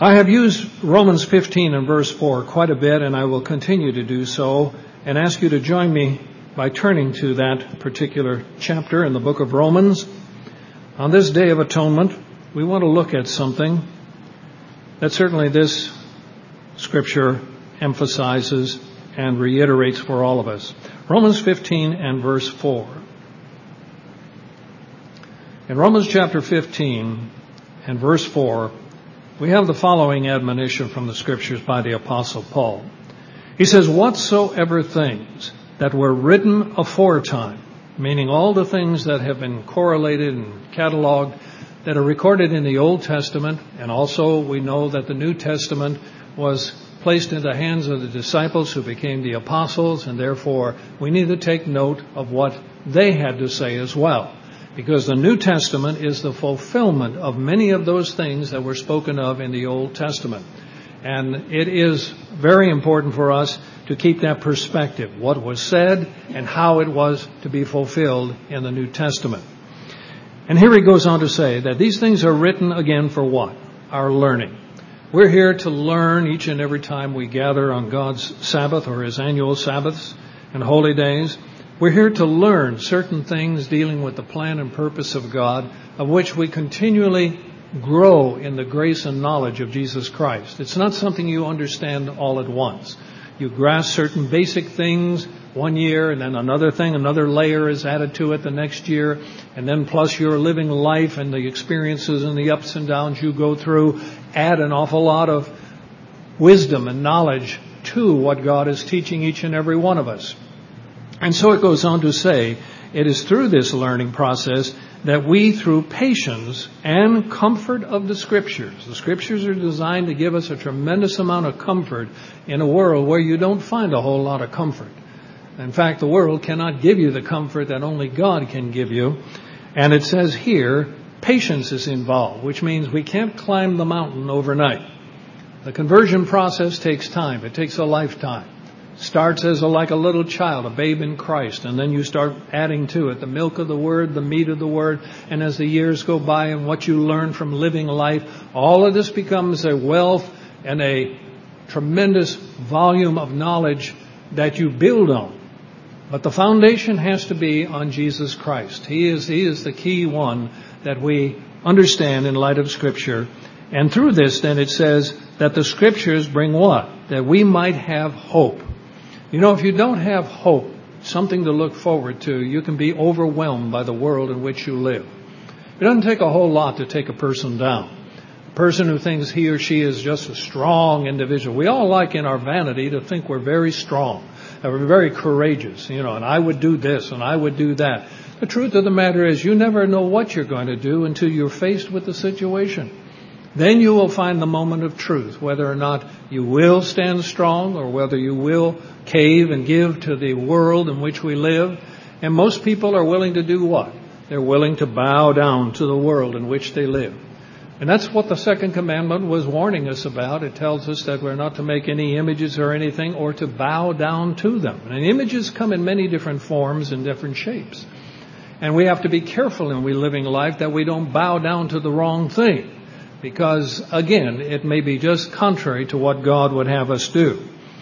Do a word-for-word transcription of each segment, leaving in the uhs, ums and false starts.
I have used Romans fifteen and verse four quite a bit, and I will continue to do so, and ask you to join me by turning to that particular chapter in the book of Romans. On this Day of Atonement, we want to look at something that certainly this scripture emphasizes and reiterates for all of us. Romans fifteen and verse four. In Romans chapter fifteen and verse four, we have the following admonition from the scriptures by the Apostle Paul. He says, whatsoever things that were written aforetime, meaning all the things that have been correlated and cataloged that are recorded in the Old Testament, and also we know that the New Testament was placed into the hands of the disciples who became the apostles, and therefore we need to take note of what they had to say as well. Because the New Testament is the fulfillment of many of those things that were spoken of in the Old Testament. And it is very important for us to keep that perspective, what was said and how it was to be fulfilled in the New Testament. And here he goes on to say that these things are written again for what? Our learning. We're here to learn each and every time we gather on God's Sabbath or His annual Sabbaths and holy days. We're here to learn certain things dealing with the plan and purpose of God, of which we continually grow in the grace and knowledge of Jesus Christ. It's not something you understand all at once. You grasp certain basic things one year, and then another thing, another layer is added to it the next year, and then plus your living life and the experiences and the ups and downs you go through add an awful lot of wisdom and knowledge to what God is teaching each and every one of us. And so it goes on to say, it is through this learning process that we, through patience and comfort of the Scriptures, the Scriptures are designed to give us a tremendous amount of comfort in a world where you don't find a whole lot of comfort. In fact, the world cannot give you the comfort that only God can give you. And it says here, patience is involved, which means we can't climb the mountain overnight. The conversion process takes time. It takes a lifetime. Starts as a, like a little child, a babe in Christ, and then you start adding to it the milk of the Word, the meat of the Word, and as the years go by and what you learn from living life, all of this becomes a wealth and a tremendous volume of knowledge that you build on. But the foundation has to be on Jesus Christ. He is, he is the key one that we understand in light of Scripture. And through this, then, it says that the Scriptures bring what? That we might have hope. You know, if you don't have hope, something to look forward to, you can be overwhelmed by the world in which you live. It doesn't take a whole lot to take a person down. A person who thinks he or she is just a strong individual. We all like in our vanity to think we're very strong, that we're very courageous, you know, and I would do this and I would do that. The truth of the matter is you never know what you're going to do until you're faced with the situation. Then you will find the moment of truth, whether or not you will stand strong or whether you will cave and give to the world in which we live. And most people are willing to do what? They're willing to bow down to the world in which they live. And that's what the second commandment was warning us about. It tells us that we're not to make any images or anything or to bow down to them. And images come in many different forms and different shapes. And we have to be careful in we living life that we don't bow down to the wrong thing. Because, again, it may be just contrary to what God would have us do.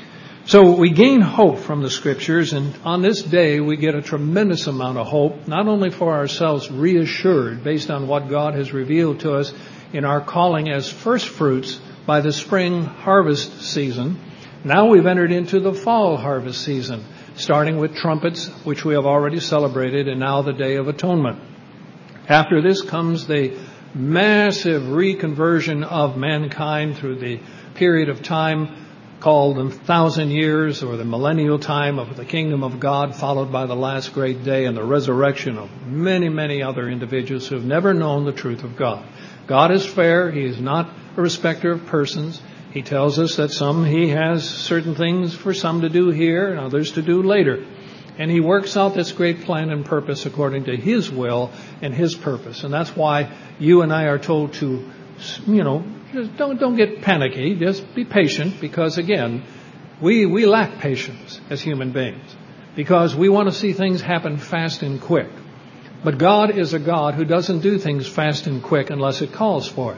So we gain hope from the Scriptures, and on this day we get a tremendous amount of hope, not only for ourselves reassured based on what God has revealed to us in our calling as first fruits by the spring harvest season. Now we've entered into the fall harvest season, starting with trumpets, which we have already celebrated, and now the Day of Atonement. After this comes the massive reconversion of mankind through the period of time called the thousand years or the millennial time of the kingdom of God, followed by the last great day and the resurrection of many, many other individuals who have never known the truth of God. God is fair. He is not a respecter of persons. He tells us that some, He has certain things for some to do here and others to do later. And He works out this great plan and purpose according to His will and His purpose. And that's why you and I are told to, you know, just don't don't get panicky. Just be patient because, again, we, we lack patience as human beings because we want to see things happen fast and quick. But God is a God who doesn't do things fast and quick unless it calls for it.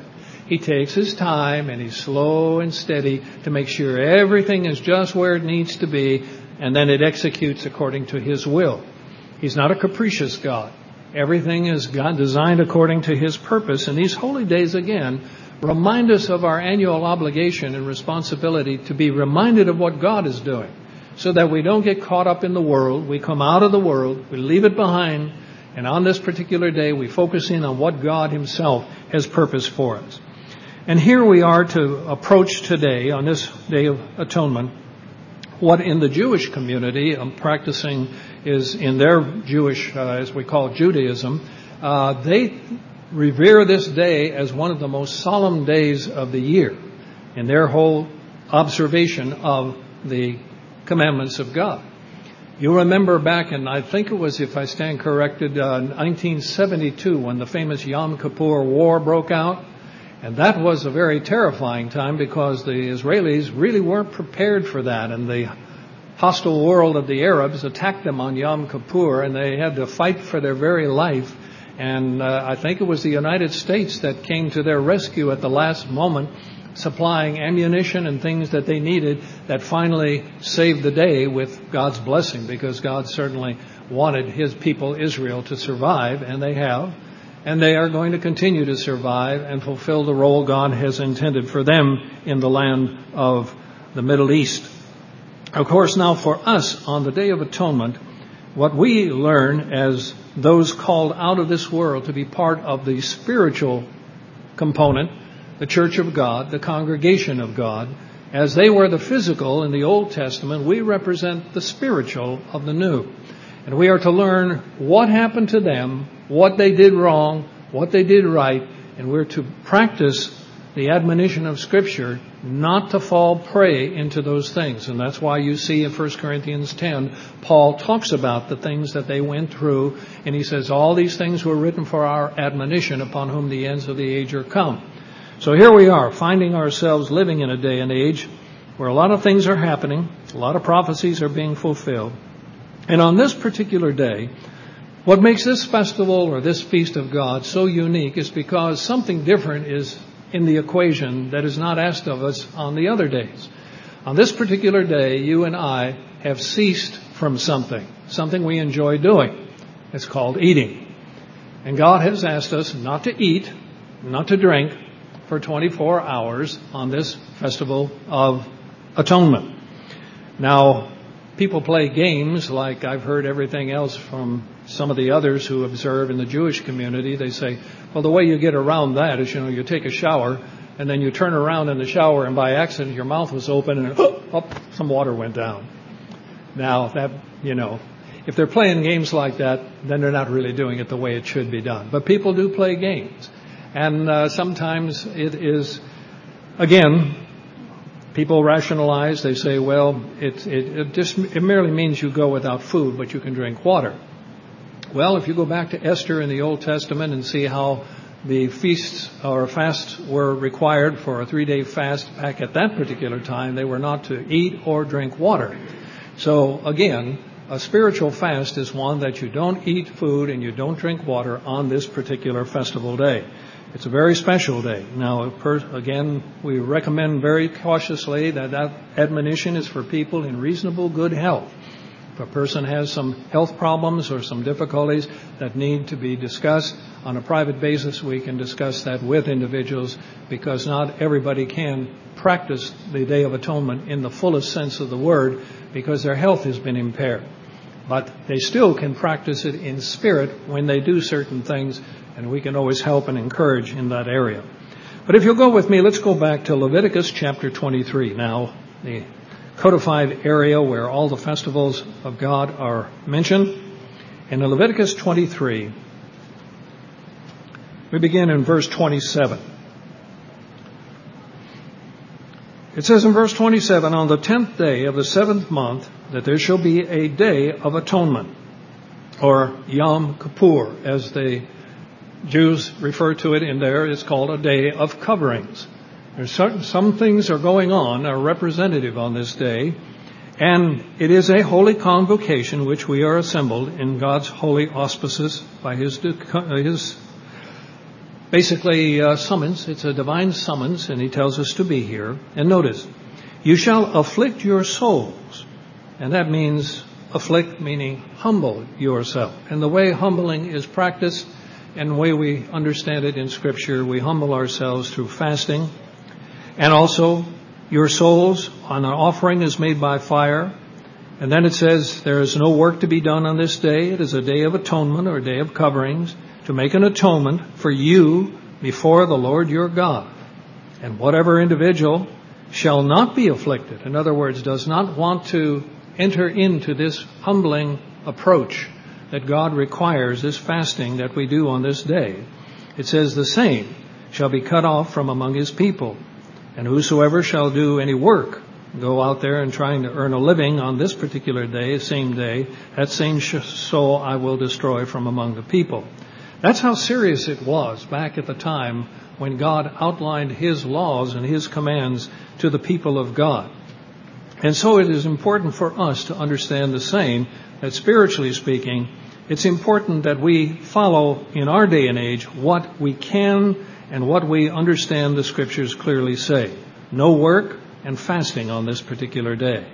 He takes his time and he's slow and steady to make sure everything is just where it needs to be, and then it executes according to his will. He's not a capricious God. Everything is God designed according to his purpose. And these holy days, again, remind us of our annual obligation and responsibility to be reminded of what God is doing, so that we don't get caught up in the world. We come out of the world, we leave it behind, and on this particular day we focus in on what God himself has purposed for us. And here we are to approach today, on this Day of Atonement, what in the Jewish community I'm practicing is in their Jewish, uh, as we call Judaism, uh, they revere this day as one of the most solemn days of the year in their whole observation of the commandments of God. You remember back in, I think it was, if I stand corrected, uh, nineteen seventy-two, when the famous Yom Kippur War broke out. And that was a very terrifying time because the Israelis really weren't prepared for that. And the hostile world of the Arabs attacked them on Yom Kippur, and they had to fight for their very life. And uh, I think it was the United States that came to their rescue at the last moment, supplying ammunition and things that they needed, that finally saved the day with God's blessing, because God certainly wanted his people Israel to survive, and they have. And they are going to continue to survive and fulfill the role God has intended for them in the land of the Middle East. Of course, now for us on the Day of Atonement, what we learn as those called out of this world to be part of the spiritual component, the Church of God, the congregation of God, as they were the physical in the Old Testament, we represent the spiritual of the New. And we are to learn what happened to them, what they did wrong, what they did right, and we're to practice the admonition of Scripture not to fall prey into those things. And that's why you see in First Corinthians ten, Paul talks about the things that they went through, and he says all these things were written for our admonition, upon whom the ends of the age are come. So here we are, finding ourselves living in a day and age where a lot of things are happening, a lot of prophecies are being fulfilled. And on this particular day, what makes this festival or this feast of God so unique is because something different is in the equation that is not asked of us on the other days. On this particular day, you and I have ceased from something, something we enjoy doing. It's called eating. And God has asked us not to eat, not to drink for twenty-four hours on this festival of atonement. Now, people play games like I've heard everything else from some of the others who observe in the Jewish community. They say, well, the way you get around that is, you know, you take a shower and then you turn around in the shower and by accident your mouth was open and oh, oh, some water went down. Now that, you know, if they're playing games like that, then they're not really doing it the way it should be done. But people do play games. And uh, sometimes it is, again, people rationalize. They say, well, it, it, it just it merely means you go without food, but you can drink water. Well, if you go back to Esther in the Old Testament and see how the feasts or fasts were required for a three-day fast back at that particular time, they were not to eat or drink water. So, again, a spiritual fast is one that you don't eat food and you don't drink water on this particular festival day. It's a very special day. Now, again, we recommend very cautiously that that admonition is for people in reasonable good health. If a person has some health problems or some difficulties that need to be discussed on a private basis, we can discuss that with individuals, because not everybody can practice the Day of Atonement in the fullest sense of the word because their health has been impaired. But they still can practice it in spirit when they do certain things, and we can always help and encourage in that area. But if you'll go with me, let's go back to Leviticus chapter twenty-three. Now, the codified area where all the festivals of God are mentioned. In Leviticus twenty-three, we begin in verse twenty-seven. It says in verse twenty-seven, on the tenth day of the seventh month, that there shall be a day of atonement, or Yom Kippur, as the Jews refer to it in there. It's called a day of coverings. There's certain, some things are going on, are representative on this day, and it is a holy convocation which we are assembled in God's holy auspices by His, His basically a summons. It's a divine summons, and he tells us to be here. And notice, you shall afflict your souls. And that means afflict, meaning humble yourself. And the way humbling is practiced, and the way we understand it in Scripture, we humble ourselves through fasting. And also, your souls on an offering is made by fire. And then it says, there is no work to be done on this day. It is a day of atonement or a day of coverings to make an atonement for you before the Lord your God. And whatever individual shall not be afflicted, in other words, does not want to enter into this humbling approach that God requires, this fasting that we do on this day. It says the same shall be cut off from among his people. And whosoever shall do any work, go out there and trying to earn a living on this particular day, same day, that same soul I will destroy from among the people. That's how serious it was back at the time when God outlined his laws and his commands to the people of God. And so it is important for us to understand the same, that spiritually speaking, it's important that we follow in our day and age what we can and what we understand the Scriptures clearly say. No work and fasting on this particular day.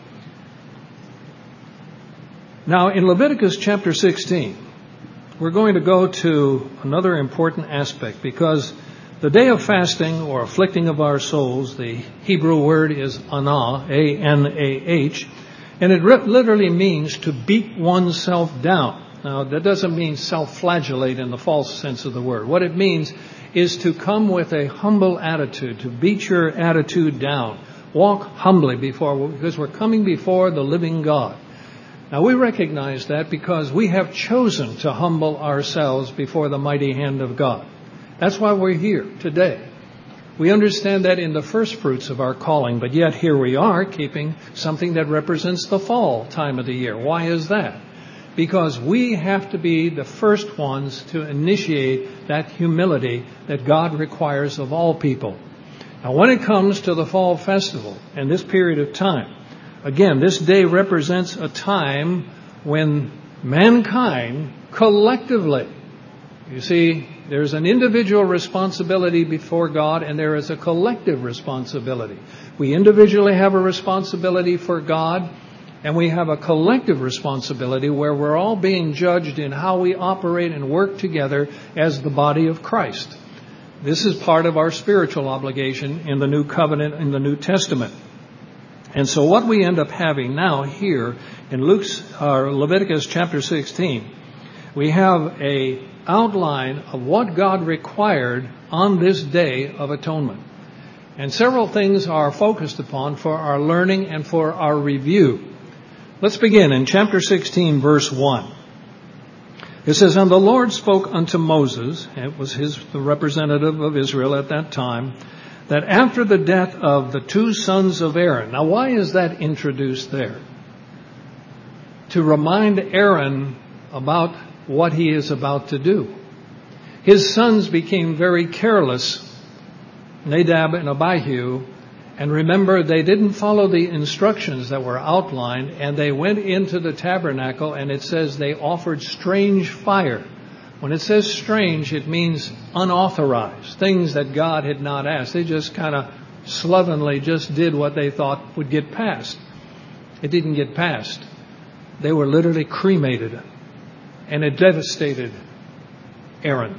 Now in Leviticus chapter sixteen, we're going to go to another important aspect, because the day of fasting or afflicting of our souls, the Hebrew word is anah, A N A H, and it literally means to beat oneself down. Now, that doesn't mean self-flagellate in the false sense of the word. What it means is to come with a humble attitude, to beat your attitude down. Walk humbly before, because we're coming before the living God. Now, we recognize that because we have chosen to humble ourselves before the mighty hand of God. That's why we're here today. We understand that in the first fruits of our calling, but yet here we are keeping something that represents the fall time of the year. Why is that? Because we have to be the first ones to initiate that humility that God requires of all people. Now, when it comes to the fall festival and this period of time, again, this day represents a time when mankind collectively, you see, there's an individual responsibility before God and there is a collective responsibility. We individually have a responsibility for God, and we have a collective responsibility where we're all being judged in how we operate and work together as the body of Christ. This is part of our spiritual obligation in the New Covenant, in the New Testament. And so what we end up having now here in Luke's, or Leviticus chapter sixteen, we have a outline of what God required on this day of atonement. And several things are focused upon for our learning and for our review. Let's begin in chapter sixteen, verse one. It says, "And the Lord spoke unto Moses," it was his, the representative of Israel at that time, "that after the death of the two sons of Aaron." Now, why is that introduced there? To remind Aaron about what he is about to do. His sons became very careless, Nadab and Abihu, and remember, they didn't follow the instructions that were outlined, and they went into the tabernacle, and it says they offered strange fire. When it says strange, it means unauthorized, things that God had not asked. They just kind of slovenly just did what they thought would get passed. It didn't get passed. They were literally cremated, and it devastated Aaron.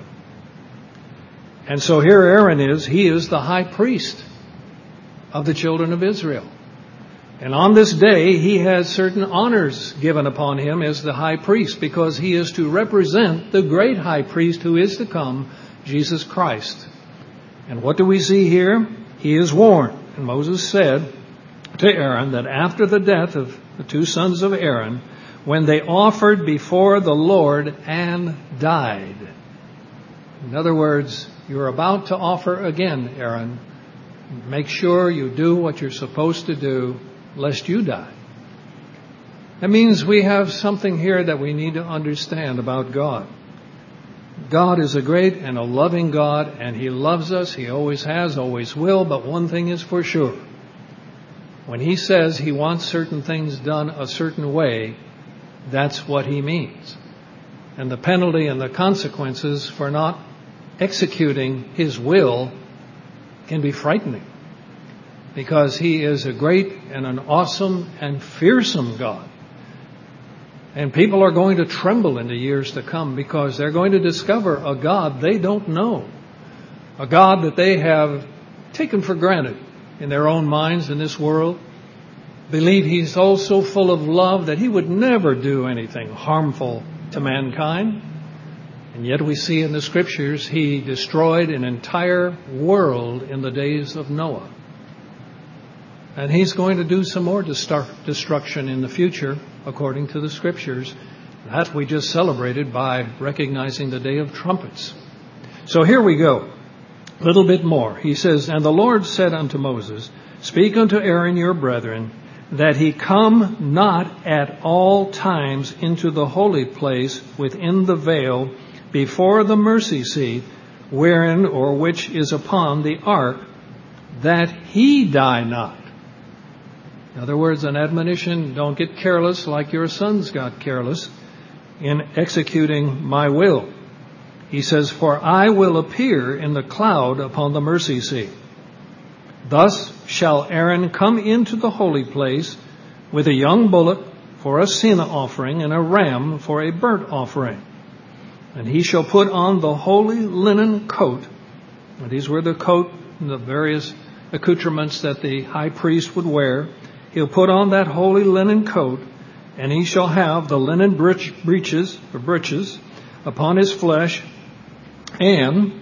And so here Aaron is, he is the high priest of the children of Israel. And on this day, he has certain honors given upon him as the high priest, because he is to represent the great high priest who is to come, Jesus Christ. And what do we see here? He is warned. And Moses said to Aaron that after the death of the two sons of Aaron, when they offered before the Lord and died. In other words, you're about to offer again, Aaron. Make sure you do what you're supposed to do, lest you die. That means we have something here that we need to understand about God. God is a great and a loving God, and He loves us. He always has, always will. But one thing is for sure. When He says He wants certain things done a certain way, that's what He means. And the penalty and the consequences for not executing His will can be frightening, because He is a great and an awesome and fearsome God. And people are going to tremble in the years to come, because they're going to discover a God they don't know, a God that they have taken for granted in their own minds in this world, believe He's also full of love that He would never do anything harmful to mankind. And yet we see in the Scriptures He destroyed an entire world in the days of Noah. And He's going to do some more destruction in the future, according to the Scriptures. That we just celebrated by recognizing the Day of Trumpets. So here we go. A little bit more. He says, "And the Lord said unto Moses, Speak unto Aaron your brethren, that he come not at all times into the holy place within the veil before the mercy seat, wherein or which is upon the ark, that he die not." In other words, an admonition: don't get careless like your sons got careless in executing my will. He says, "For I will appear in the cloud upon the mercy seat. Thus shall Aaron come into the holy place with a young bullock for a sin offering and a ram for a burnt offering. And he shall put on the holy linen coat." And these were the coat and the various accoutrements that the high priest would wear. He'll put on that holy linen coat, and he shall have the linen breeches or breeches upon his flesh, and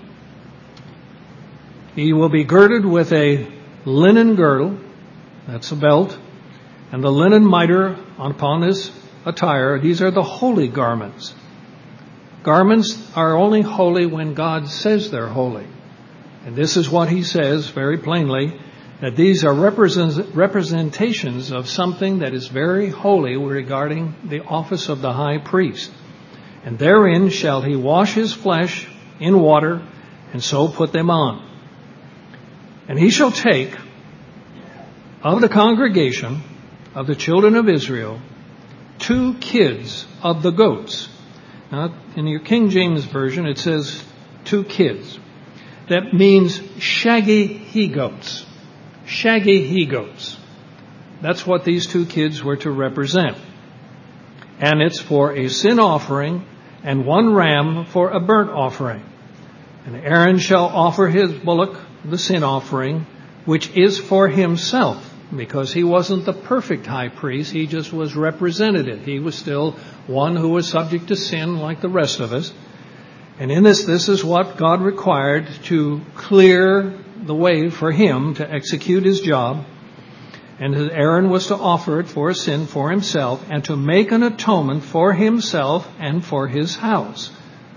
he will be girded with a linen girdle, that's a belt, and the linen mitre upon his attire. These are the holy garments. Garments are only holy when God says they're holy. And this is what He says very plainly, that these are represent, representations of something that is very holy regarding the office of the high priest. "And therein shall he wash his flesh in water, and so put them on. And he shall take of the congregation of the children of Israel two kids of the goats." Now, in your King James Version, it says two kids. That means shaggy he-goats. Shaggy he-goats. That's what these two kids were to represent. And it's for a sin offering and one ram for a burnt offering. And Aaron shall offer his bullock, the sin offering, which is for himself, because he wasn't the perfect high priest. He just was representative. He was still one who was subject to sin like the rest of us. And in this, this is what God required to clear the way for him to execute his job. And Aaron was to offer it for a sin for himself, and to make an atonement for himself and for his house.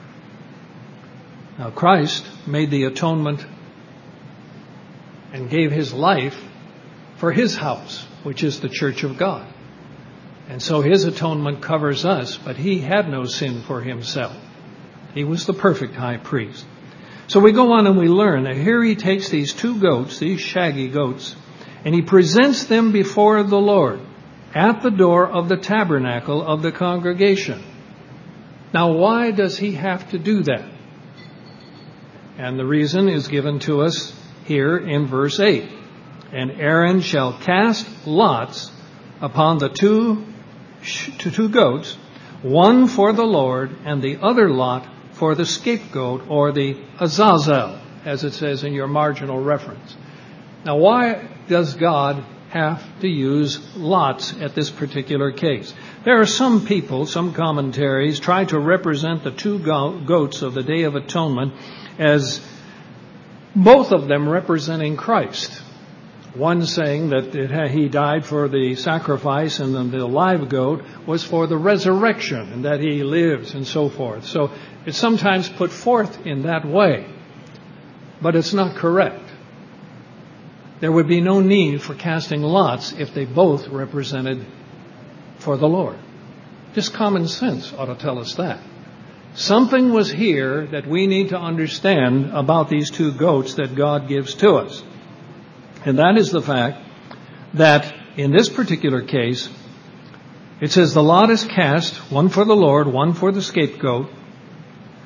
Now, Christ made the atonement and gave his life for his house, which is the church of God. And so his atonement covers us, but he had no sin for himself. He was the perfect high priest. So we go on and we learn that here he takes these two goats, these shaggy goats, and he presents them before the Lord at the door of the tabernacle of the congregation. Now, why does he have to do that? And the reason is given to us here in verse eight. "And Aaron shall cast lots upon the two, two goats, one for the Lord and the other lot for the scapegoat," or the Azazel, as it says in your marginal reference. Now, why does God have to use lots at this particular case? There are some people, some commentaries, try to represent the two goats of the Day of Atonement as both of them representing Christ. One saying that it, he died for the sacrifice, and then the live goat was for the resurrection, and that he lives, and so forth. So it's sometimes put forth in that way, but it's not correct. There would be no need for casting lots if they both represented for the Lord. Just common sense ought to tell us that. Something was here that we need to understand about these two goats that God gives to us. And that is the fact that in this particular case, it says the lot is cast, one for the Lord, one for the scapegoat.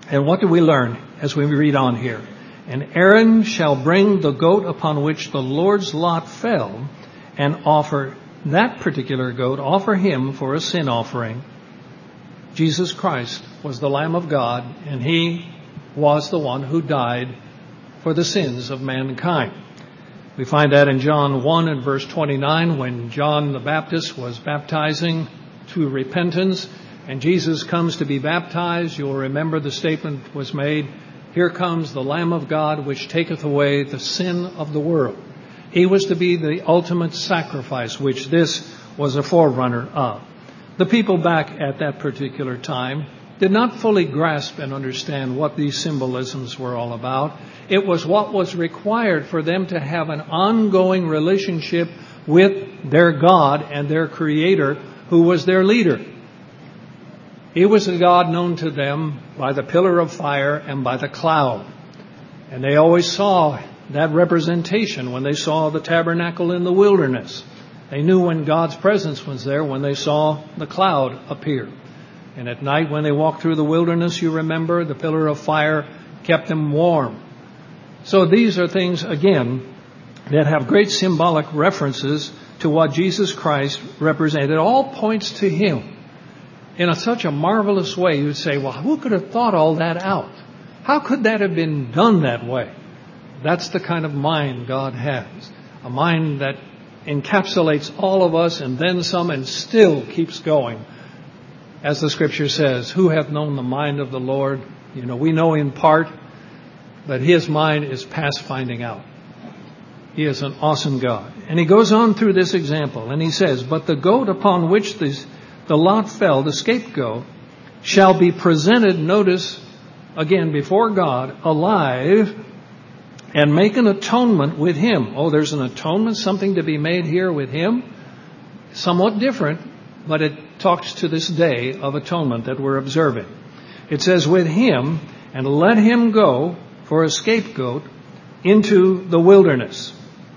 And what do we learn as we read on here? And Aaron shall bring the goat upon which the Lord's lot fell and offer that particular goat, offer him for a sin offering. Jesus Christ was the Lamb of God, and he was the one who died for the sins of mankind. We find that in John one and verse twenty-nine, when John the Baptist was baptizing to repentance, and Jesus comes to be baptized. You'll remember the statement was made, "Here comes the Lamb of God, which taketh away the sin of the world." He was to be the ultimate sacrifice, which this was a forerunner of. The people back at that particular time did not fully grasp and understand what these symbolisms were all about. It was what was required for them to have an ongoing relationship with their God and their Creator, who was their leader. He was a God known to them by the pillar of fire and by the cloud. And they always saw that representation when they saw the tabernacle in the wilderness. They knew when God's presence was there when they saw the cloud appear. And at night when they walked through the wilderness, you remember, the pillar of fire kept them warm. So these are things, again, that have great symbolic references to what Jesus Christ represented. It all points to Him in a, such a marvelous way. You'd say, well, who could have thought all that out? How could that have been done that way? That's the kind of mind God has. A mind that encapsulates all of us and then some and still keeps going. As the scripture says, who hath known the mind of the Lord? You know, we know in part, but His mind is past finding out. He is an awesome God. And He goes on through this example and He says, but the goat upon which the, the lot fell, the scapegoat, shall be presented, notice, again, before God, alive, and make an atonement with him. Oh, there's an atonement, something to be made here with him. Somewhat different, but it talks to this day of atonement that we're observing. It says, with him, and let him go for a scapegoat into the wilderness.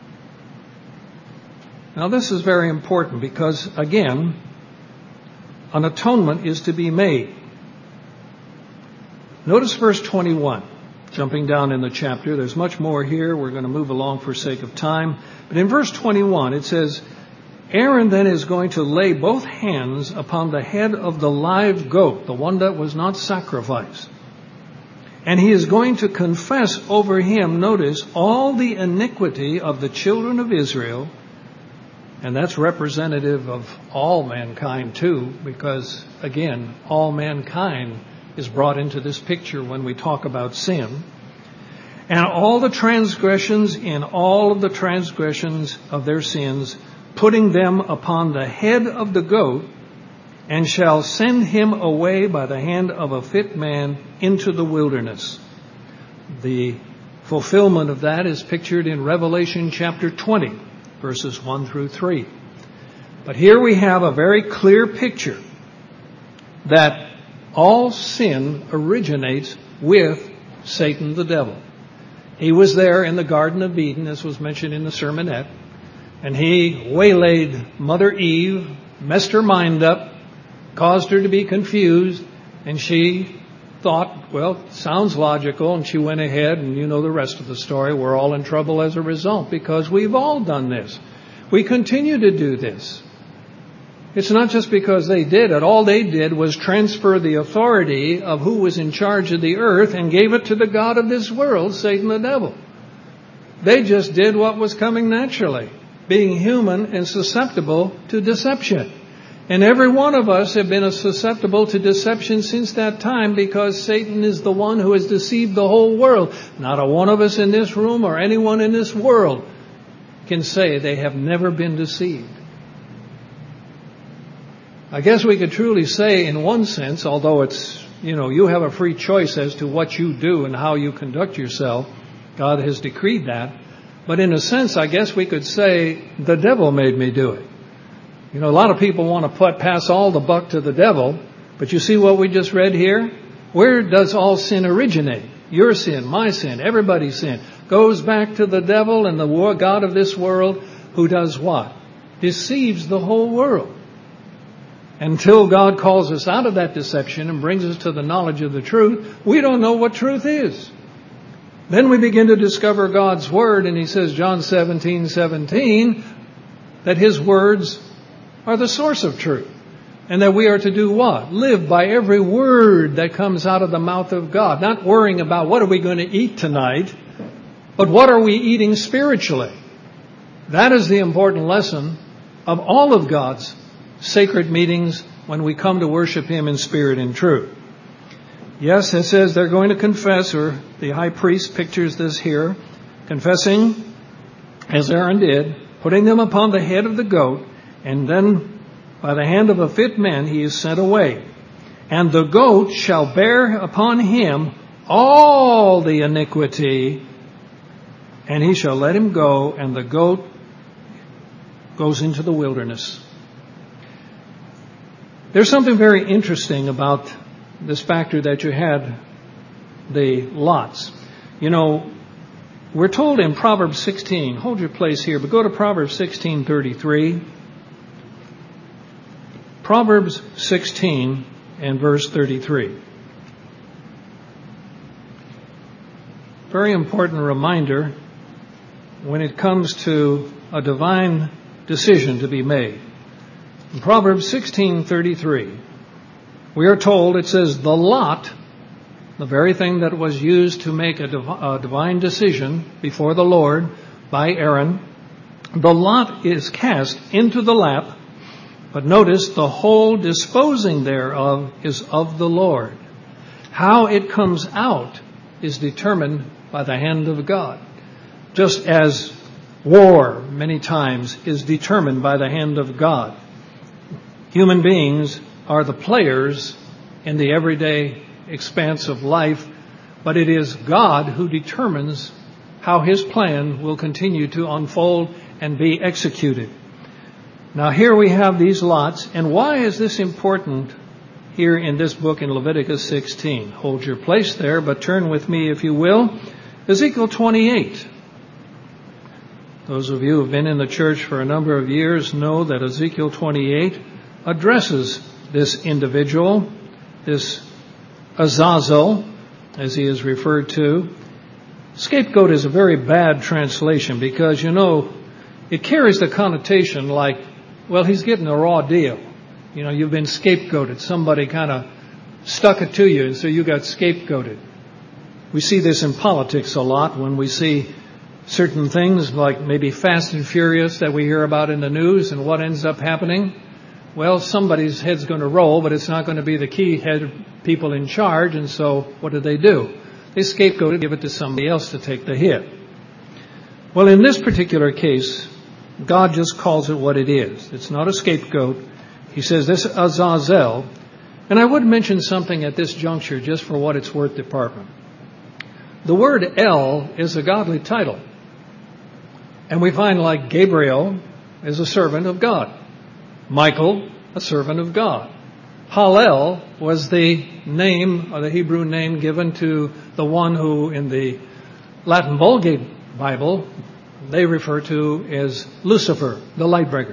Now this is very important because, again, an atonement is to be made. Notice verse twenty-one. Jumping down in the chapter, there's much more here. We're going to move along for sake of time. But in verse twenty-one, it says, Aaron then is going to lay both hands upon the head of the live goat, the one that was not sacrificed. And he is going to confess over him, notice, all the iniquity of the children of Israel. And that's representative of all mankind too, because, again, all mankind is brought into this picture when we talk about sin. And all the transgressions in all of the transgressions of their sins, putting them upon the head of the goat, and shall send him away by the hand of a fit man into the wilderness. The fulfillment of that is pictured in Revelation chapter twenty, verses one through three. But here we have a very clear picture that all sin originates with Satan the devil. He was there in the Garden of Eden, as was mentioned in the sermonette, and he waylaid Mother Eve, messed her mind up, caused her to be confused, and she thought, well, sounds logical, and she went ahead, and you know the rest of the story. We're all in trouble as a result because we've all done this. We continue to do this. It's not just because they did it. All they did was transfer the authority of who was in charge of the earth and gave it to the god of this world, Satan the devil. They just did what was coming naturally, being human and susceptible to deception. And every one of us have been susceptible to deception since that time because Satan is the one who has deceived the whole world. Not a one of us in this room or anyone in this world can say they have never been deceived. I guess we could truly say in one sense, although it's, you know, you have a free choice as to what you do and how you conduct yourself. God has decreed that. But in a sense, I guess we could say the devil made me do it. You know, a lot of people want to put, pass all the buck to the devil. But you see what we just read here? Where does all sin originate? Your sin, my sin, everybody's sin. Goes back to the devil and the god of this world who does what? Deceives the whole world. Until God calls us out of that deception and brings us to the knowledge of the truth, we don't know what truth is. Then we begin to discover God's Word, and He says, John seventeen seventeen, that His words are the source of truth. And that we are to do what? Live by every word that comes out of the mouth of God. Not worrying about what are we going to eat tonight, but what are we eating spiritually? That is the important lesson of all of God's sacred meetings when we come to worship Him in spirit and truth. Yes, it says they're going to confess, or the high priest pictures this here, confessing as Aaron did, putting them upon the head of the goat, and then by the hand of a fit man he is sent away. And the goat shall bear upon him all the iniquity, and he shall let him go, and the goat goes into the wilderness. There's something very interesting about this factor that you had the lots. You know, we're told in Proverbs sixteen, hold your place here, but go to Proverbs sixteen thirty-three. Proverbs sixteen and verse thirty-three. Very important reminder when it comes to a divine decision to be made. In Proverbs sixteen thirty-three, we are told, it says, the lot, the very thing that was used to make a, div- a divine decision before the Lord by Aaron, the lot is cast into the lap, but notice the whole disposing thereof is of the Lord. How it comes out is determined by the hand of God. Just as war, many times, is determined by the hand of God. Human beings are the players in the everyday expanse of life, but it is God who determines how His plan will continue to unfold and be executed. Now here we have these lots, and why is this important here in this book in Leviticus sixteen? Hold your place there, but turn with me, if you will, Ezekiel twenty-eight. Those of you who have been in the church for a number of years know that Ezekiel twenty-eight addresses this individual, this Azazel, as he is referred to. Scapegoat is a very bad translation because, you know, it carries the connotation like, well, he's getting a raw deal. You know, you've been scapegoated. Somebody kind of stuck it to you, and so you got scapegoated. We see this in politics a lot when we see certain things like maybe Fast and Furious that we hear about in the news, and what ends up happening? Well, somebody's head's going to roll, but it's not going to be the key head people in charge, and so what do they do? They scapegoat it, give it to somebody else to take the hit. Well, in this particular case, God just calls it what it is. It's not a scapegoat. He says this Azazel, and I would mention something at this juncture just for what it's worth, department. The word El is a godly title. And we find like Gabriel is a servant of God. Michael, a servant of God. Hallel was the name, or the Hebrew name given to the one who in the Latin Vulgate Bible they refer to as Lucifer, the light bringer.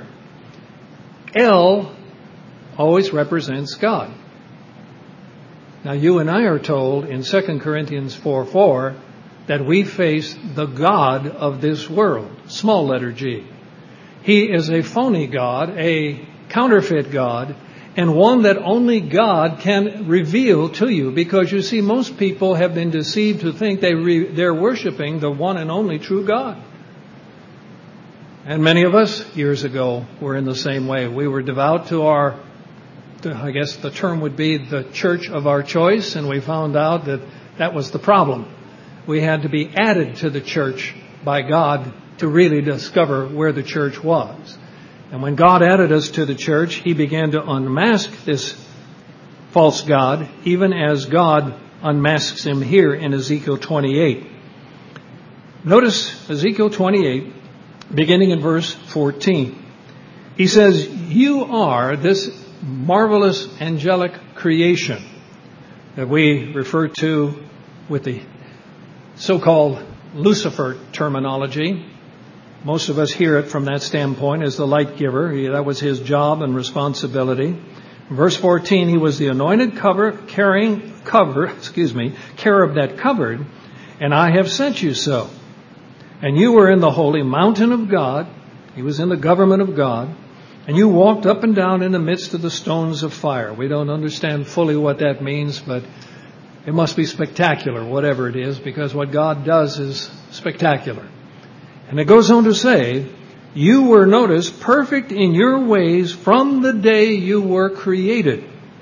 El always represents God. Now you and I are told in Second Corinthians four four that we face the God of this world, small letter G. He is a phony God, a counterfeit God, and one that only God can reveal to you. Because you see, most people have been deceived to think they re- they're worshiping the one and only true God. And many of us, years ago, were in the same way. We were devout to our, to, I guess the term would be the church of our choice, and we found out that that was the problem. We had to be added to the church by God to really discover where the church was. And when God added us to the church, He began to unmask this false God, even as God unmasks him here in Ezekiel twenty-eight. Notice Ezekiel twenty-eight, beginning in verse fourteen. He says, "You are this marvelous angelic creation," that we refer to with the so-called Lucifer terminology. Most of us hear it from that standpoint as the light giver. That was his job and responsibility. Verse fourteen, he was the anointed cover, carrying, cover, excuse me, cherub that covered, and I have sent you so. And you were in the holy mountain of God. He was in the government of God. And you walked up and down in the midst of the stones of fire. We don't understand fully what that means, but it must be spectacular, whatever it is, because what God does is spectacular. And it goes on to say, you were, notice, perfect in your ways from the day you were created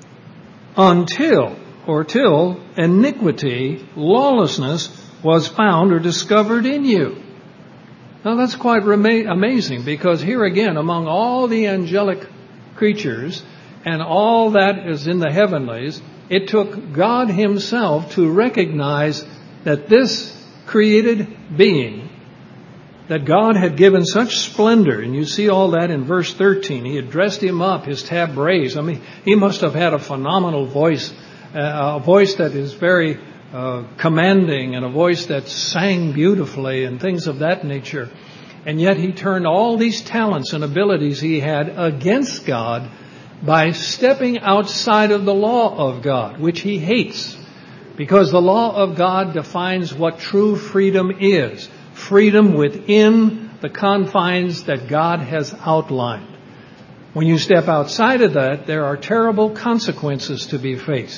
until, or till, iniquity, lawlessness was found or discovered in you. Now that's quite rema- amazing, because here again, among all the angelic creatures and all that is in the heavenlies, it took God himself to recognize that this created being, that God had given such splendor, and you see all that in verse thirteen. He had dressed him up, his tab raised. I mean, he must have had a phenomenal voice, uh, a voice that is very uh, commanding, and a voice that sang beautifully and things of that nature. And yet he turned all these talents and abilities he had against God by stepping outside of the law of God, which he hates, because the law of God defines what true freedom is. Freedom within the confines that God has outlined. When you step outside of that, there are terrible consequences to be faced.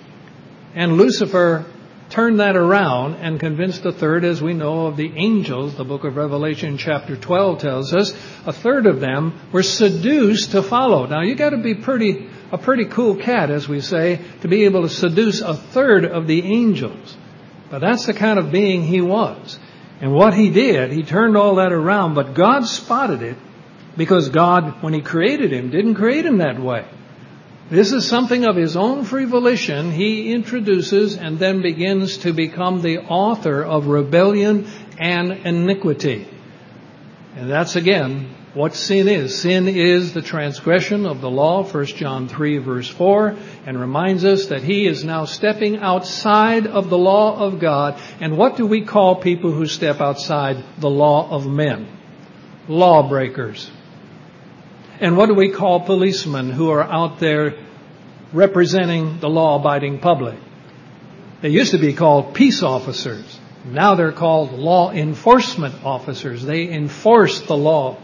And Lucifer turned that around and convinced a third, as we know, of the angels. The book of Revelation chapter twelve tells us a third of them were seduced to follow. Now you got to be pretty a pretty cool cat, as we say, to be able to seduce a third of the angels. But that's the kind of being he was. And what he did, he turned all that around, but God spotted it, because God, when he created him, didn't create him that way. This is something of his own free volition he introduces and then begins to become the author of rebellion and iniquity. And that's again what sin is. Sin is the transgression of the law, First John three verse four, and reminds us that he is now stepping outside of the law of God. And what do we call people who step outside the law of men? Lawbreakers. And what do we call policemen who are out there representing the law-abiding public? They used to be called peace officers. Now they're called law enforcement officers. They enforce the law.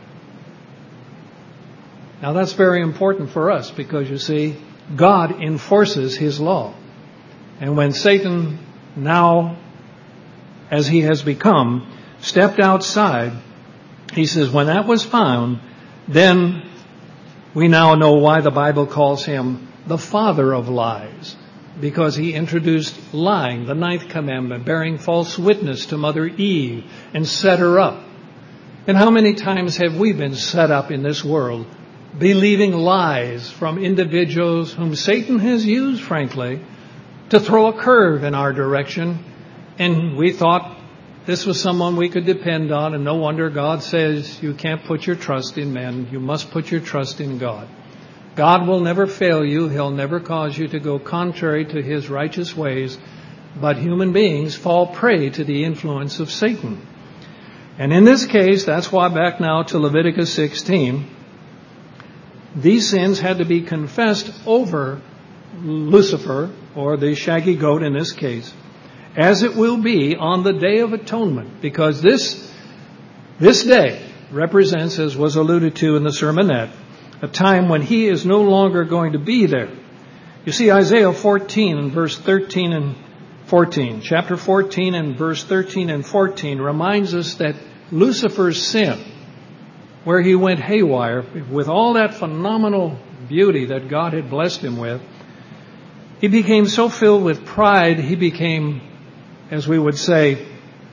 Now that's very important for us, because you see, God enforces his law. And when Satan now, as he has become, stepped outside, he says, when that was found, then we now know why the Bible calls him the father of lies. Because he introduced lying, the ninth commandment, bearing false witness to Mother Eve, and set her up. And how many times have we been set up in this world, believing lies from individuals whom Satan has used, frankly, to throw a curve in our direction. And we thought this was someone we could depend on, and no wonder God says you can't put your trust in men. You must put your trust in God. God will never fail you. He'll never cause you to go contrary to his righteous ways. But human beings fall prey to the influence of Satan. And in this case, that's why back now to Leviticus sixteen, these sins had to be confessed over Lucifer, or the shaggy goat in this case, as it will be on the Day of Atonement, because this, this day represents, as was alluded to in the sermonette, a time when he is no longer going to be there. You see, Isaiah fourteen and verse thirteen and fourteen, chapter fourteen and verse thirteen and fourteen reminds us that Lucifer's sin, where he went haywire with all that phenomenal beauty that God had blessed him with, he became so filled with pride, he became, as we would say,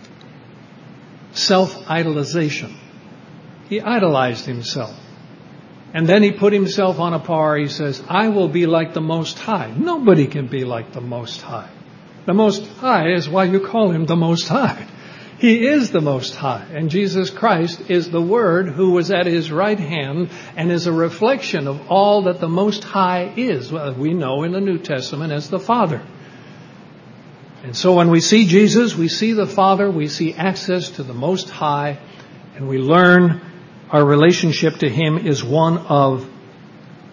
self-idolization. He idolized himself. And then he put himself on a par. He says, I will be like the Most High. Nobody can be like the Most High. The Most High is why you call him the Most High. He is the Most High. And Jesus Christ is the Word who was at his right hand and is a reflection of all that the Most High is. Well, we know in the New Testament as the Father. And so when we see Jesus, we see the Father, we see access to the Most High, and we learn our relationship to him is one of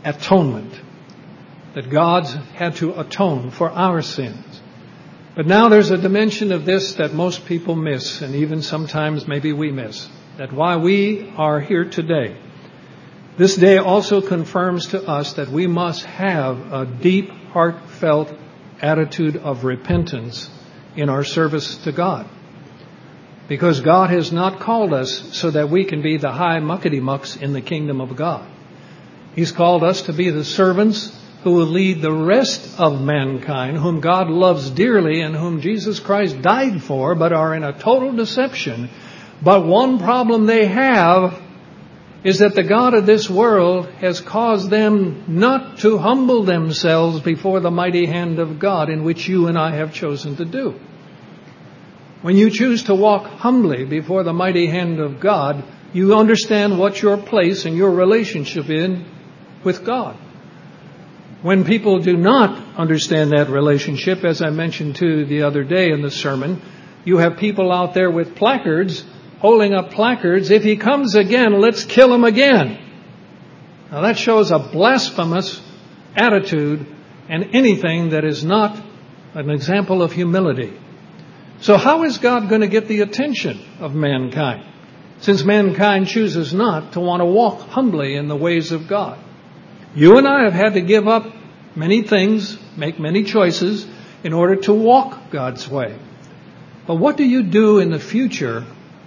atonement, that God had to atone for our sins. But now there's a dimension of this that most people miss, and even sometimes maybe we miss, that why we are here today. This day also confirms to us that we must have a deep, heartfelt attitude of repentance in our service to God. Because God has not called us so that we can be the high muckety-mucks in the kingdom of God. He's called us to be the servants who will lead the rest of mankind, whom God loves dearly and whom Jesus Christ died for, but are in a total deception. But one problem they have is that the God of this world has caused them not to humble themselves before the mighty hand of God, in which you and I have chosen to do. When you choose to walk humbly before the mighty hand of God, you understand what your place and your relationship in with God. When people do not understand that relationship, as I mentioned to the other day in the sermon, you have people out there with placards, holding up placards, if he comes again, let's kill him again. Now that shows a blasphemous attitude and anything that is not an example of humility. So how is God going to get the attention of mankind, since mankind chooses not to want to walk humbly in the ways of God? You and I have had to give up many things, make many choices in order to walk God's way. But what do you do in the future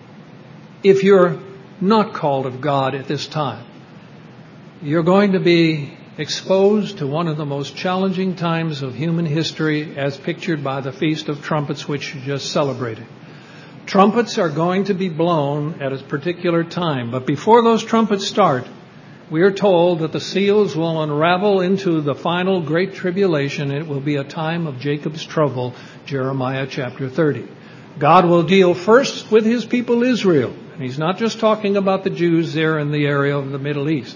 if you're not called of God at this time? You're going to be exposed to one of the most challenging times of human history, as pictured by the Feast of Trumpets, which you just celebrated. Trumpets are going to be blown at a particular time, but before those trumpets start, we are told that the seals will unravel into the final great tribulation. It will be a time of Jacob's trouble, Jeremiah chapter thirty. God will deal first with his people Israel. And he's not just talking about the Jews there in the area of the Middle East.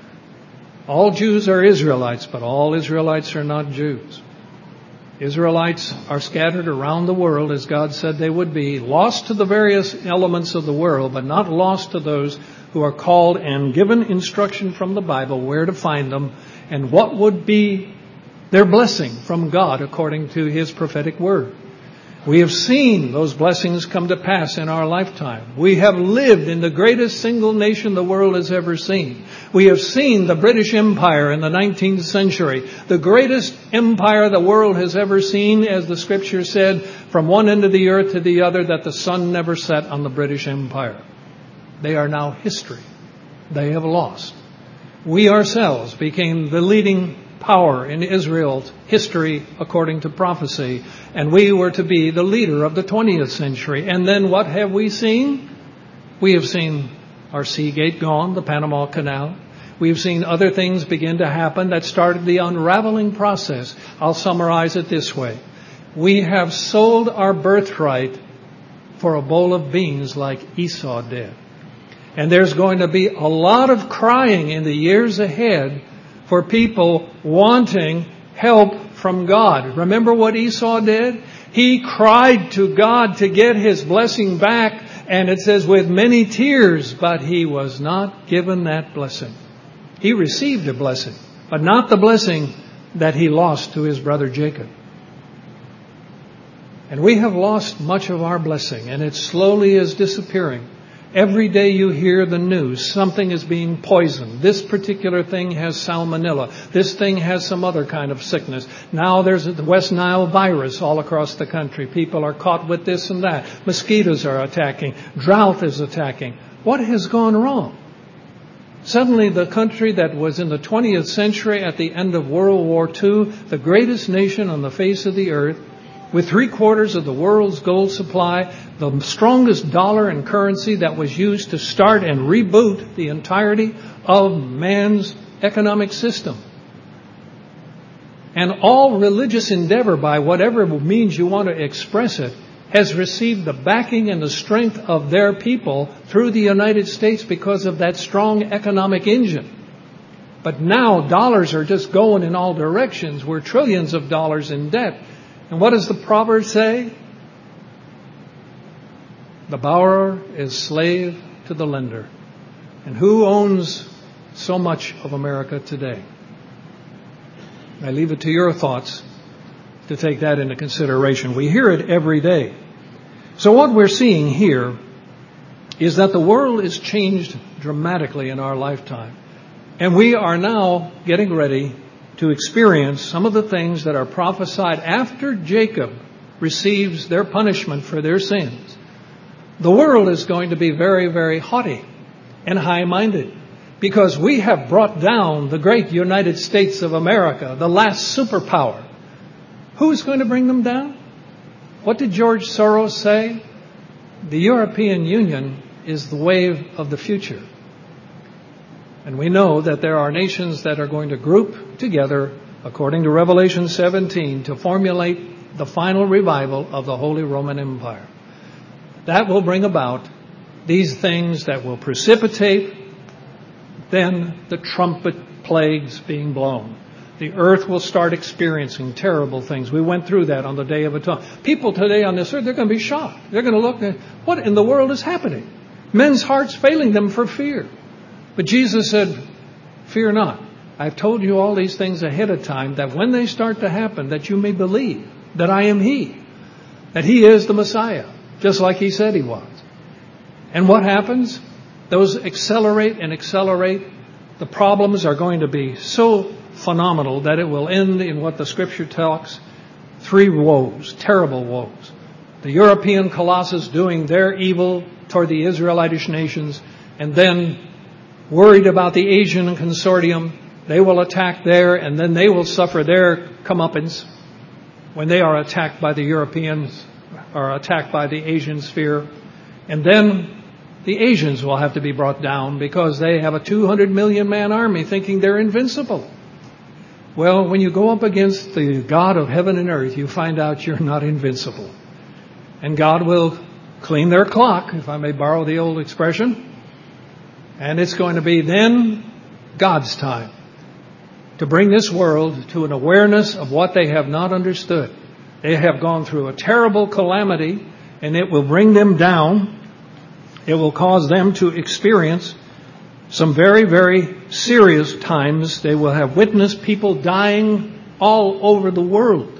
All Jews are Israelites, but all Israelites are not Jews. Israelites are scattered around the world, as God said they would be, lost to the various elements of the world, but not lost to those who are called and given instruction from the Bible where to find them and what would be their blessing from God according to his prophetic word. We have seen those blessings come to pass in our lifetime. We have lived in the greatest single nation the world has ever seen. We have seen the British Empire in the nineteenth century, the greatest empire the world has ever seen, as the scripture said, from one end of the earth to the other, that the sun never set on the British Empire. They are now history. They have lost. We ourselves became the leading power in Israel's history according to prophecy, and we were to be the leader of the twentieth century. And then what have we seen? We have seen our Seagate gone, the Panama Canal. We've seen other things begin to happen that started the unraveling process. I'll summarize it this way. We have sold our birthright for a bowl of beans like Esau did. And there's going to be a lot of crying in the years ahead for people wanting help from God. Remember what Esau did? He cried to God to get his blessing back, and it says with many tears, but he was not given that blessing. He received a blessing, but not the blessing that he lost to his brother Jacob. And we have lost much of our blessing, and it slowly is disappearing. Every day you hear the news, something is being poisoned. This particular thing has salmonella. This thing has some other kind of sickness. Now there's the West Nile virus all across the country. People are caught with this and that. Mosquitoes are attacking. Drought is attacking. What has gone wrong? Suddenly the country that was in the twentieth century at the end of World War Two, the greatest nation on the face of the earth, with three quarters of the world's gold supply, the strongest dollar and currency that was used to start and reboot the entirety of man's economic system. And all religious endeavor, by whatever means you want to express it, has received the backing and the strength of their people through the United States because of that strong economic engine. But now dollars are just going in all directions. We're trillions of dollars in debt. And what does the proverb say? The borrower is slave to the lender. And who owns so much of America today? I leave it to your thoughts to take that into consideration. We hear it every day. So what we're seeing here is that the world is changed dramatically in our lifetime. And we are now getting ready to experience some of the things that are prophesied after Jacob receives their punishment for their sins. The world is going to be very, very haughty and high-minded because we have brought down the great United States of America, the last superpower. Who's going to bring them down? What did George Soros say? The European Union is the wave of the future. And we know that there are nations that are going to group together, according to Revelation seventeen, to formulate the final revival of the Holy Roman Empire. That will bring about these things that will precipitate then the trumpet plagues being blown. The earth will start experiencing terrible things. We went through that on the Day of Atonement. People today on this earth, they're going to be shocked. They're going to look at what in the world is happening. Men's hearts failing them for fear. But Jesus said, fear not. I've told you all these things ahead of time, that when they start to happen, that you may believe that I am He, that He is the Messiah, just like He said He was. And what happens? Those accelerate and accelerate. The problems are going to be so phenomenal that it will end in what the Scripture talks, three woes, terrible woes. The European colossus doing their evil toward the Israelitish nations, and then worried about the Asian consortium, they will attack there, and then they will suffer their comeuppance when they are attacked by the Europeans or attacked by the Asian sphere. And then the Asians will have to be brought down because they have a two hundred million man army thinking they're invincible. Well, when you go up against the God of heaven and earth, you find out you're not invincible. And God will clean their clock, if I may borrow the old expression. And it's going to be then God's time to bring this world to an awareness of what they have not understood. They have gone through a terrible calamity, and it will bring them down. It will cause them to experience some very, very serious times. They will have witnessed people dying all over the world.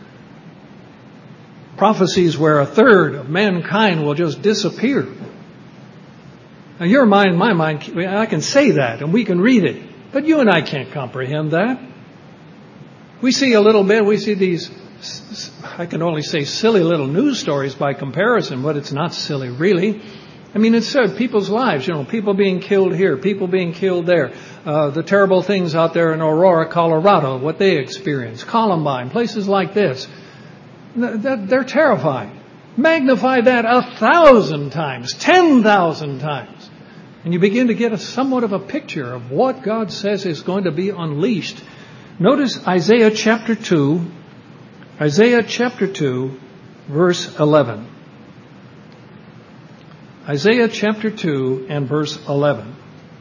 Prophecies where a third of mankind will just disappear. Now, your mind, my mind, I can say that and we can read it, but you and I can't comprehend that. We see a little bit, we see these, I can only say silly little news stories by comparison, but it's not silly really. I mean, it's uh, people's lives, you know, people being killed here, people being killed there, uh, the terrible things out there in Aurora, Colorado, what they experience, Columbine, places like this. They're terrifying. Magnify that a thousand times, ten thousand times. And you begin to get a somewhat of a picture of what God says is going to be unleashed. Notice Isaiah chapter two, Isaiah chapter two, verse eleven. Isaiah chapter two and verse eleven.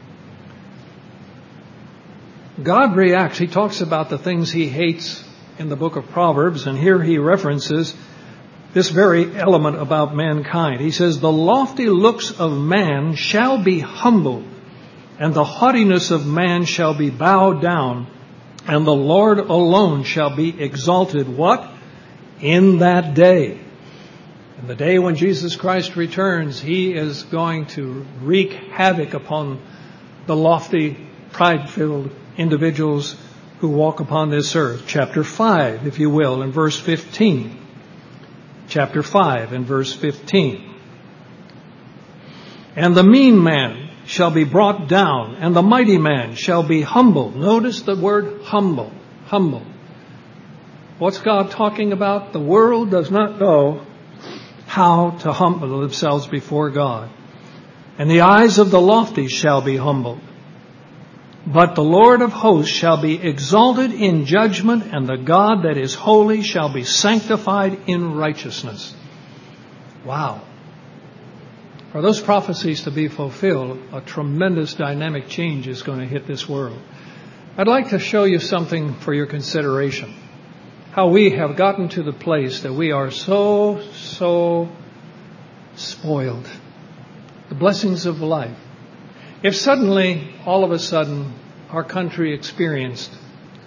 God reacts. He talks about the things He hates in the book of Proverbs, and here He references this very element about mankind. He says, the lofty looks of man shall be humbled, and the haughtiness of man shall be bowed down, and the Lord alone shall be exalted. What? In that day. In the day when Jesus Christ returns, He is going to wreak havoc upon the lofty, pride-filled individuals who walk upon this earth. Chapter five, if you will, in verse fifteen. Chapter five and verse fifteen. And the mean man shall be brought down, and the mighty man shall be humbled. Notice the word humble. Humble. What's God talking about? The world does not know how to humble themselves before God. And the eyes of the lofty shall be humbled. But the Lord of hosts shall be exalted in judgment, and the God that is holy shall be sanctified in righteousness. Wow. For those prophecies to be fulfilled, a tremendous dynamic change is going to hit this world. I'd like to show you something for your consideration. How we have gotten to the place that we are so, so spoiled. The blessings of life. If suddenly, all of a sudden, our country experienced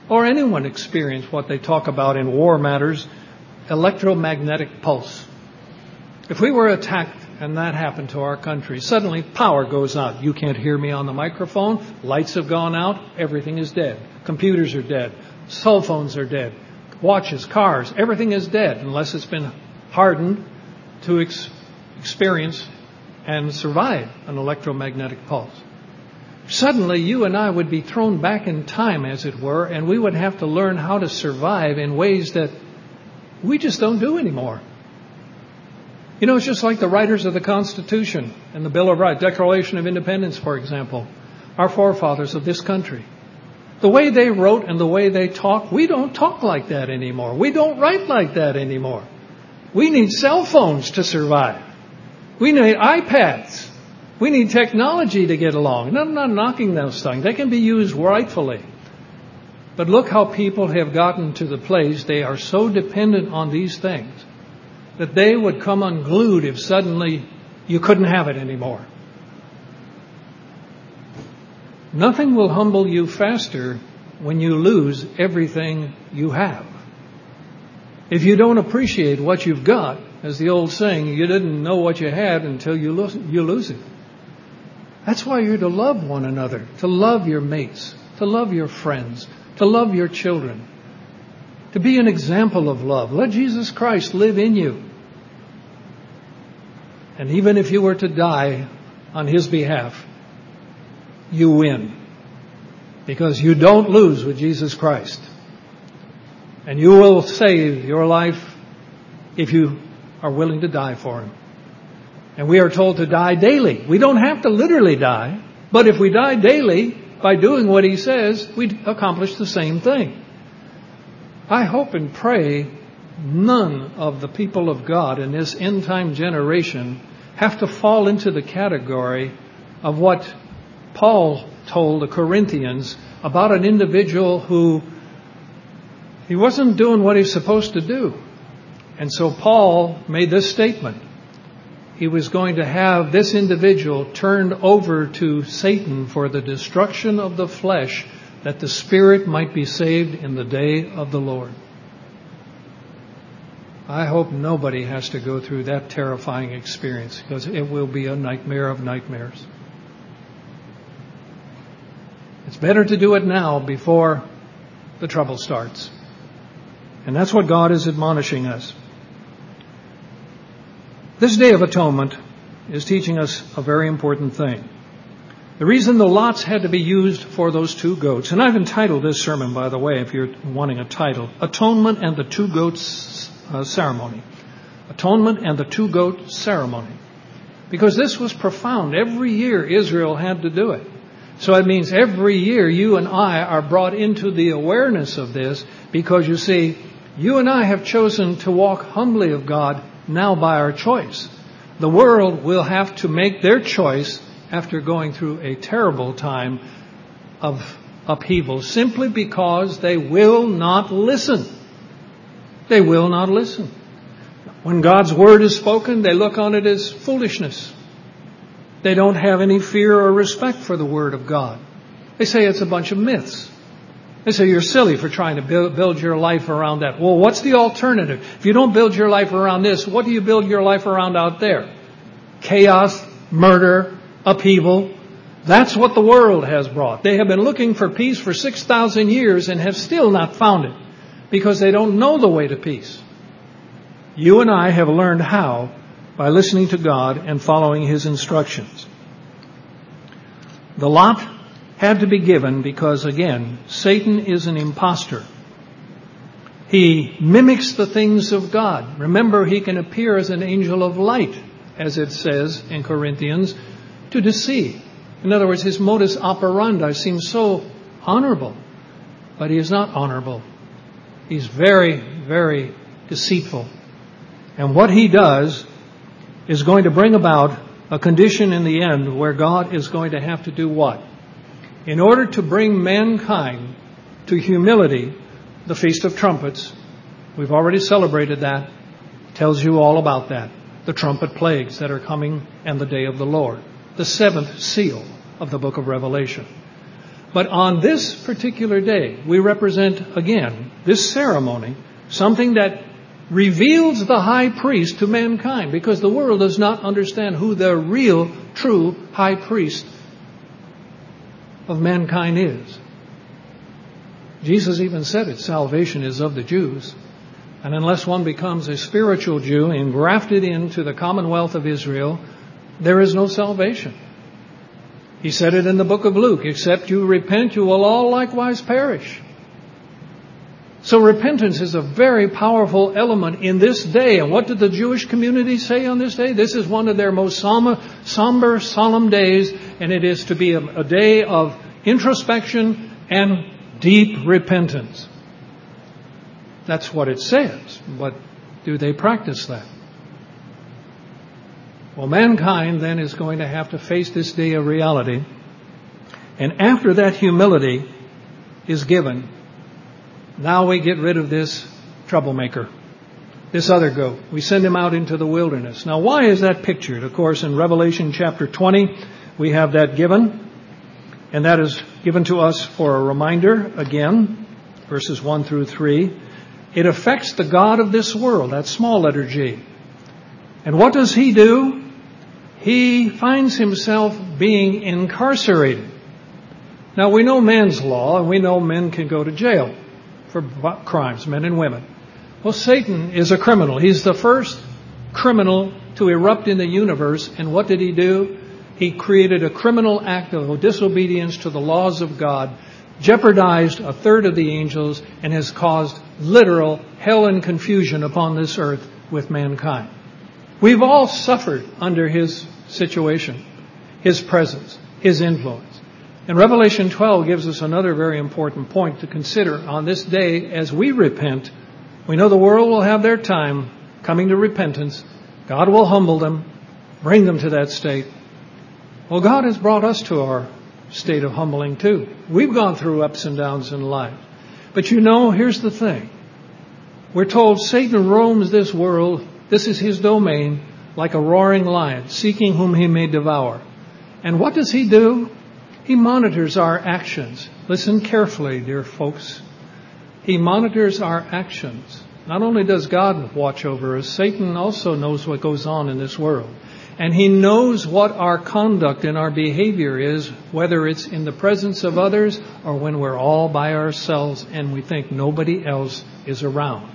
or anyone experience what they talk about in war matters, electromagnetic pulse. If we were attacked and that happened to our country, suddenly power goes out. You can't hear me on the microphone. Lights have gone out. Everything is dead. Computers are dead. Cell phones are dead. Watches, cars, everything is dead unless it's been hardened to ex- experience and survive an electromagnetic pulse. Suddenly, you and I would be thrown back in time, as it were, and we would have to learn how to survive in ways that we just don't do anymore. You know, it's just like the writers of the Constitution and the Bill of Rights, Declaration of Independence, for example, our forefathers of this country. The way they wrote and the way they talk, we don't talk like that anymore. We don't write like that anymore. We need cell phones to survive. We need iPads. We need technology to get along. And I'm not knocking those things. They can be used rightfully. But look how people have gotten to the place they are so dependent on these things that they would come unglued if suddenly you couldn't have it anymore. Nothing will humble you faster when you lose everything you have. If you don't appreciate what you've got, as the old saying, you didn't know what you had until you lose, you lose it. That's why you're to love one another, to love your mates, to love your friends, to love your children, to be an example of love. Let Jesus Christ live in you. And even if you were to die on His behalf, you win. Because you don't lose with Jesus Christ. And you will save your life if you are willing to die for Him. And we are told to die daily. We don't have to literally die. But if we die daily by doing what He says, we accomplish the same thing. I hope and pray none of the people of God in this end time generation have to fall into the category of what Paul told the Corinthians about an individual who he wasn't doing what he's supposed to do. And so Paul made this statement. He was going to have this individual turned over to Satan for the destruction of the flesh, that the spirit might be saved in the day of the Lord. I hope nobody has to go through that terrifying experience, because it will be a nightmare of nightmares. It's better to do it now before the trouble starts. And that's what God is admonishing us. This Day of Atonement is teaching us a very important thing. The reason the lots had to be used for those two goats, and I've entitled this sermon, by the way, if you're wanting a title, Atonement and the Two Goats uh, Ceremony. Atonement and the Two Goat Ceremony. Because this was profound. Every year Israel had to do it. So it means every year you and I are brought into the awareness of this, because you see, you and I have chosen to walk humbly of God now by our choice. The world will have to make their choice after going through a terrible time of upheaval, simply because they will not listen. They will not listen. When God's word is spoken, they look on it as foolishness. They don't have any fear or respect for the word of God. They say it's a bunch of myths. They say you're silly for trying to build, build your life around that. Well, what's the alternative? If you don't build your life around this, what do you build your life around out there? Chaos, murder, upheaval. That's what the world has brought. They have been looking for peace for six thousand years and have still not found it, because they don't know the way to peace. You and I have learned how by listening to God and following His instructions. The lot had to be given because, again, Satan is an imposter. He mimics the things of God. Remember, he can appear as an angel of light, as it says in Corinthians, to deceive. In other words, his modus operandi seems so honorable, but he is not honorable. He's very, very deceitful. And what he does is going to bring about a condition in the end where God is going to have to do what? In order to bring mankind to humility, the Feast of Trumpets, we've already celebrated that, tells you all about that. The trumpet plagues that are coming and the day of the Lord. The seventh seal of the book of Revelation. But on this particular day, we represent, again, this ceremony, something that reveals the high priest to mankind, because the world does not understand who the real, true high priest of mankind is. Jesus even said it, salvation is of the Jews. And unless one becomes a spiritual Jew and grafted into the commonwealth of Israel, there is no salvation. He said it in the book of Luke, except you repent, you will all likewise perish. So repentance is a very powerful element in this day. And what did the Jewish community say on this day? This is one of their most somber, somber solemn days, and it is to be a, a day of introspection and deep repentance. That's what it says, but do they practice that? Well, mankind then is going to have to face this day of reality. And after that humility is given, now we get rid of this troublemaker, this other goat. We send him out into the wilderness. Now, why is that pictured? Of course, in Revelation chapter twenty, we have that given. And that is given to us for a reminder, again, verses one through three. It affects the God of this world, that small letter G. And what does he do? He finds himself being incarcerated. Now, we know man's law, and we know men can go to jail for crimes, men and women. Well, Satan is a criminal. He's the first criminal to erupt in the universe. And what did he do? He created a criminal act of disobedience to the laws of God, jeopardized a third of the angels, and has caused literal hell and confusion upon this earth with mankind. We've all suffered under his situation, his presence, his influence. And Revelation twelve gives us another very important point to consider on this day as we repent. We know the world will have their time coming to repentance. God will humble them, bring them to that state. Well, God has brought us to our state of humbling too. We've gone through ups and downs in life. But you know, here's the thing. We're told Satan roams this world. This is his domain, like a roaring lion, seeking whom he may devour. And what does he do? He monitors our actions. Listen carefully, dear folks. He monitors our actions. Not only does God watch over us, Satan also knows what goes on in this world. And he knows what our conduct and our behavior is, whether it's in the presence of others or when we're all by ourselves and we think nobody else is around.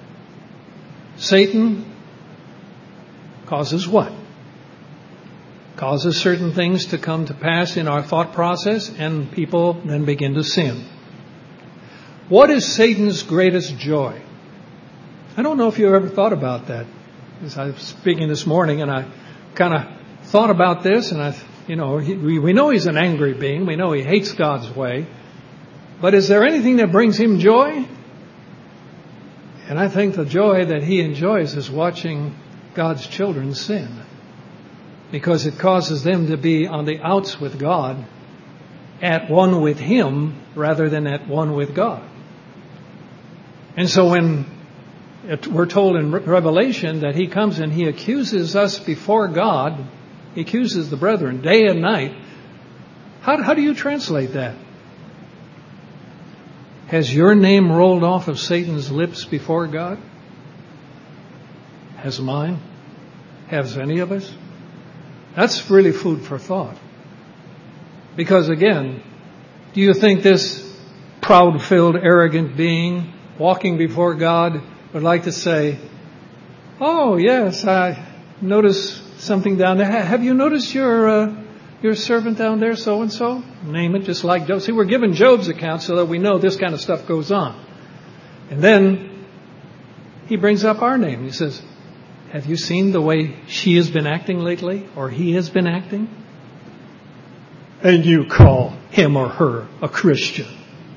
Satan causes what? Causes certain things to come to pass in our thought process, and people then begin to sin. What is Satan's greatest joy? I don't know if you ever thought about that. As I was speaking this morning, and I kind of thought about this, and I, you know, he, we, we know he's an angry being. We know he hates God's way. But is there anything that brings him joy? And I think the joy that he enjoys is watching God's children sin, because it causes them to be on the outs with God, at one with him rather than at one with God. And so when it, we're told in Revelation that he comes and he accuses us before God, he accuses the brethren day and night, how, how do you translate that? Has your name rolled off of Satan's lips before God? Has mine? Has any of us? That's really food for thought. Because again, do you think this proud-filled, arrogant being walking before God would like to say, oh, yes, I noticed something down there. Have you noticed your uh, your servant down there, so-and-so? Name it, just like Job. See, we're given Job's account so that we know this kind of stuff goes on. And then he brings up our name. He says, have you seen the way she has been acting lately, or he has been acting? And you call him or her a Christian.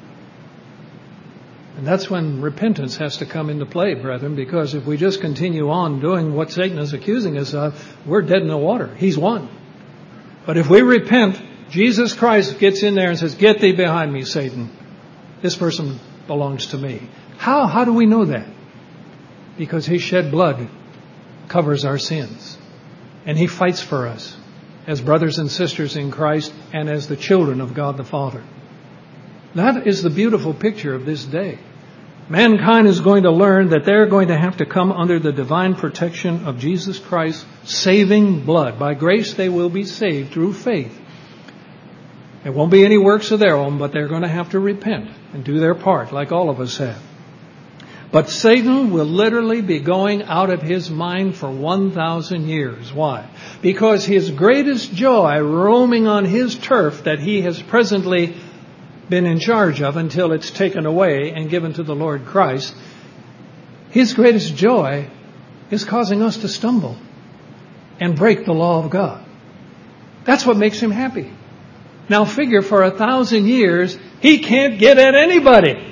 And that's when repentance has to come into play, brethren, because if we just continue on doing what Satan is accusing us of, we're dead in the water. He's won. But if we repent, Jesus Christ gets in there and says, get thee behind me, Satan. This person belongs to me. How? How do we know that? Because his shed blood covers our sins. And he fights for us as brothers and sisters in Christ and as the children of God the Father. That is the beautiful picture of this day. Mankind is going to learn that they're going to have to come under the divine protection of Jesus Christ's saving blood. By grace they will be saved through faith. It won't be any works of their own, but they're going to have to repent and do their part like all of us have. But Satan will literally be going out of his mind for one thousand years. Why? Because his greatest joy roaming on his turf that he has presently been in charge of until it's taken away and given to the Lord Christ, his greatest joy is causing us to stumble and break the law of God. That's what makes him happy. Now figure, for a thousand years, he can't get at anybody.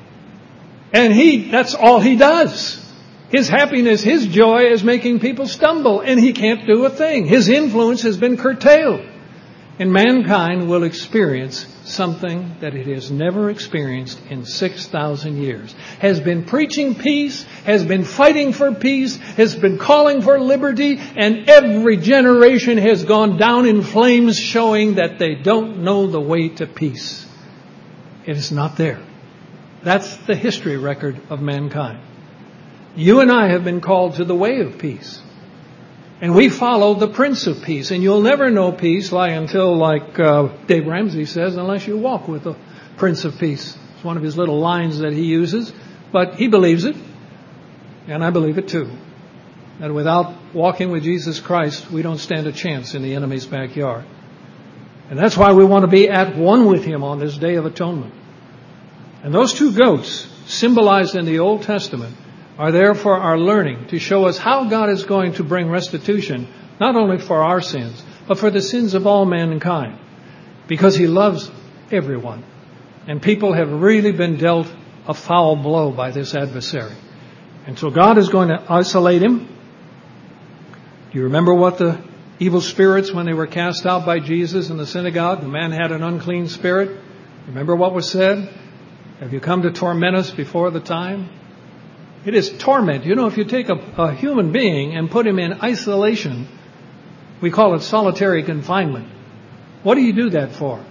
And he, that's all he does. His happiness, his joy is making people stumble, and he can't do a thing. His influence has been curtailed. And mankind will experience something that it has never experienced in six thousand years. Has been preaching peace, has been fighting for peace, has been calling for liberty, and every generation has gone down in flames, showing that they don't know the way to peace. It is not there. That's the history record of mankind. You and I have been called to the way of peace. And we follow the Prince of Peace. And you'll never know peace like until, like uh, Dave Ramsey says, unless you walk with the Prince of Peace. It's one of his little lines that he uses. But he believes it. And I believe it too. That without walking with Jesus Christ, we don't stand a chance in the enemy's backyard. And that's why we want to be at one with him on this Day of Atonement. And those two goats, symbolized in the Old Testament, are there for our learning, to show us how God is going to bring restitution, not only for our sins, but for the sins of all mankind. Because he loves everyone. And people have really been dealt a foul blow by this adversary. And so God is going to isolate him. Do you remember what the evil spirits, when they were cast out by Jesus in the synagogue, the man had an unclean spirit? Remember what was said? Have you come to torment us before the time? It is torment. You know, if you take a, a human being and put him in isolation, we call it solitary confinement. What do you do that for?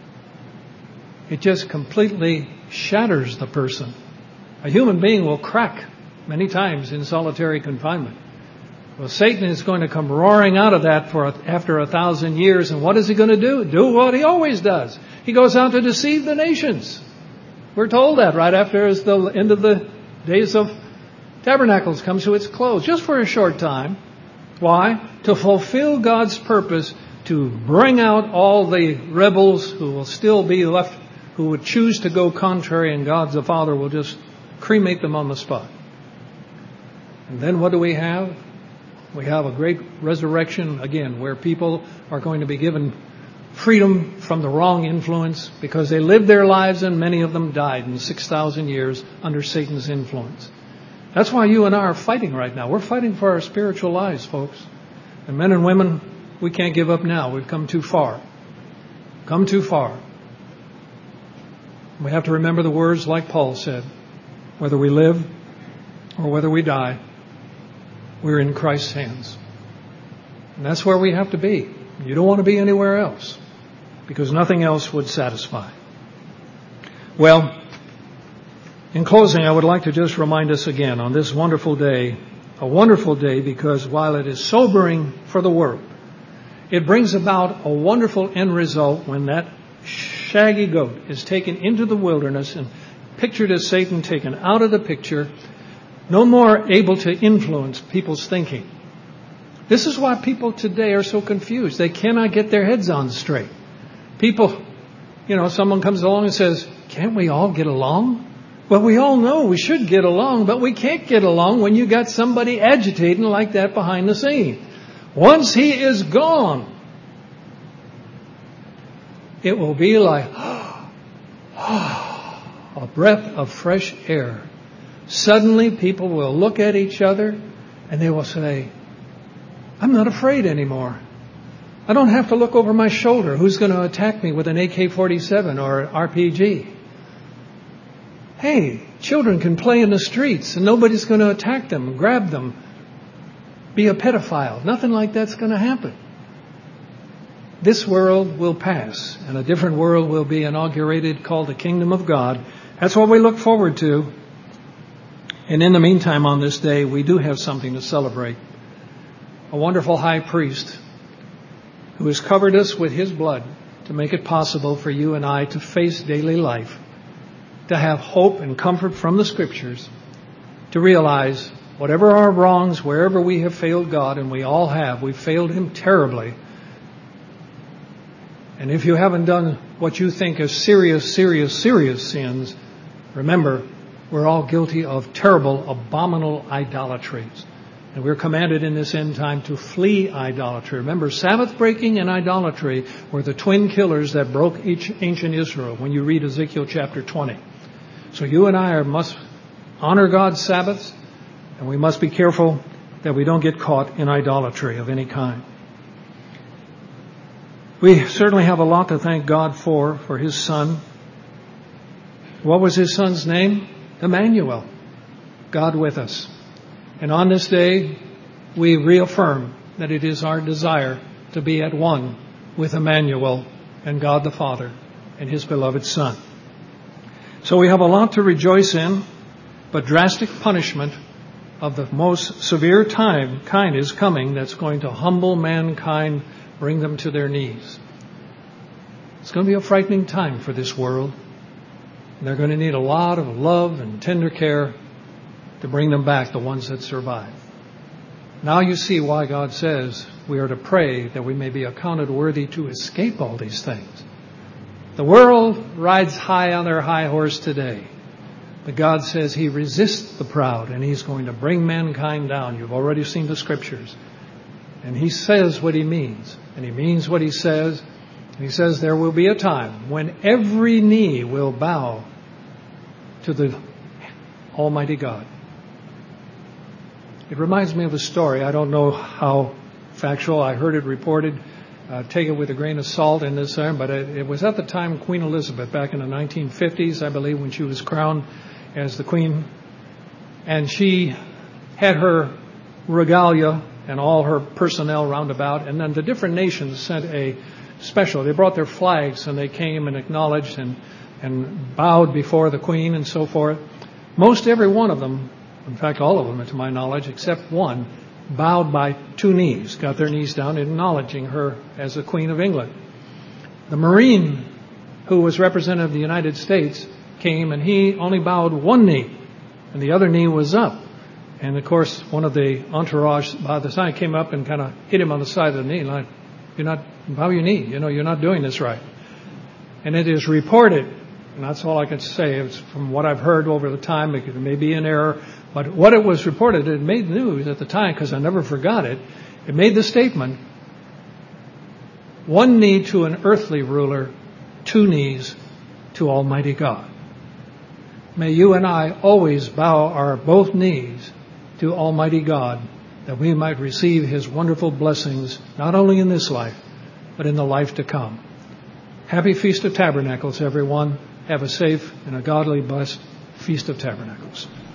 It just completely shatters the person. A human being will crack many times in solitary confinement. Well, Satan is going to come roaring out of that for a, after a thousand years. And what is he going to do? Do what he always does. He goes out to deceive the nations. We're told that right after the end of the days of Tabernacles comes to its close, just for a short time. Why? To fulfill God's purpose to bring out all the rebels who will still be left, who would choose to go contrary, and God the Father will just cremate them on the spot. And then what do we have? We have a great resurrection again, where people are going to be given freedom from the wrong influence, because they lived their lives and many of them died in six thousand years under Satan's influence. That's why you and I are fighting right now. We're fighting for our spiritual lives, folks. And men and women, we can't give up now. We've come too far. Come too far. We have to remember the words like Paul said. Whether we live or whether we die, we're in Christ's hands. And that's where we have to be. You don't want to be anywhere else, because nothing else would satisfy. Well, in closing, I would like to just remind us again on this wonderful day, a wonderful day because while it is sobering for the world, it brings about a wonderful end result when that shaggy goat is taken into the wilderness and pictured as Satan, taken out of the picture, no more able to influence people's thinking. This is why people today are so confused. They cannot get their heads on straight. People, you know, someone comes along and says, can't we all get along? Well, we all know we should get along, but we can't get along when you got somebody agitating like that behind the scene. Once he is gone, it will be like a breath of fresh air. Suddenly people will look at each other and they will say, I'm not afraid anymore. I don't have to look over my shoulder. Who's going to attack me with an A K forty-seven or an R P G? Hey, children can play in the streets and nobody's going to attack them, grab them, be a pedophile. Nothing like that's going to happen. this world will pass and a different world will be inaugurated called the kingdom of God. That's what we look forward to. And in the meantime, on this day, we do have something to celebrate. A wonderful high priest who has covered us with his blood to make it possible for you and I to face daily life, to have hope and comfort from the Scriptures, to realize whatever our wrongs, wherever we have failed God, and we all have, we've failed Him terribly. And if you haven't done what you think is serious, serious, serious sins, remember, we're all guilty of terrible, abominable idolatries. And we're commanded in this end time to flee idolatry. Remember, Sabbath breaking and idolatry were the twin killers that broke ancient Israel when you read Ezekiel chapter twenty. So you and I are, must honor God's Sabbaths, and we must be careful that we don't get caught in idolatry of any kind. We certainly have a lot to thank God for, for His Son. What was His Son's name? Emmanuel, God with us. And on this day, we reaffirm that it is our desire to be at one with Emmanuel and God the Father and His beloved Son. So we have a lot to rejoice in, but drastic punishment of the most severe time kind is coming that's going to humble mankind, bring them to their knees. It's going to be a frightening time for this world. And they're going to need a lot of love and tender care to bring them back, the ones that survive. Now you see why God says we are to pray that we may be accounted worthy to escape all these things. The world rides high on their high horse today. But God says He resists the proud and He's going to bring mankind down. You've already seen the Scriptures. And He says what He means. And He means what He says. And He says there will be a time when every knee will bow to the Almighty God. It reminds me of a story. I don't know how factual. I heard it reported. Uh, take it with a grain of salt in this time. But it, it was at the time Queen Elizabeth, back in the nineteen fifties, I believe, when she was crowned as the Queen. And she had her regalia and all her personnel round about. And then the different nations sent a special. They brought their flags and they came and acknowledged and, and bowed before the Queen and so forth. Most every one of them, in fact all of them to my knowledge, except one, bowed by two knees, got their knees down acknowledging her as the Queen of England. The Marine, who was representative of the United States, came and he only bowed one knee and the other knee was up. And of course one of the entourage by the side came up and kind of hit him on the side of the knee, like, you're not, bow your knee, you know, you're not doing this right. And it is reported, and that's all I can say, it's from what I've heard over the time, it may be an error, but what it was reported, it made news at the time because I never forgot it. It made the statement, one knee to an earthly ruler, two knees to Almighty God. May you and I always bow our both knees to Almighty God, that we might receive His wonderful blessings, not only in this life, but in the life to come. Happy Feast of Tabernacles, everyone. Have a safe and a godly blessed Feast of Tabernacles.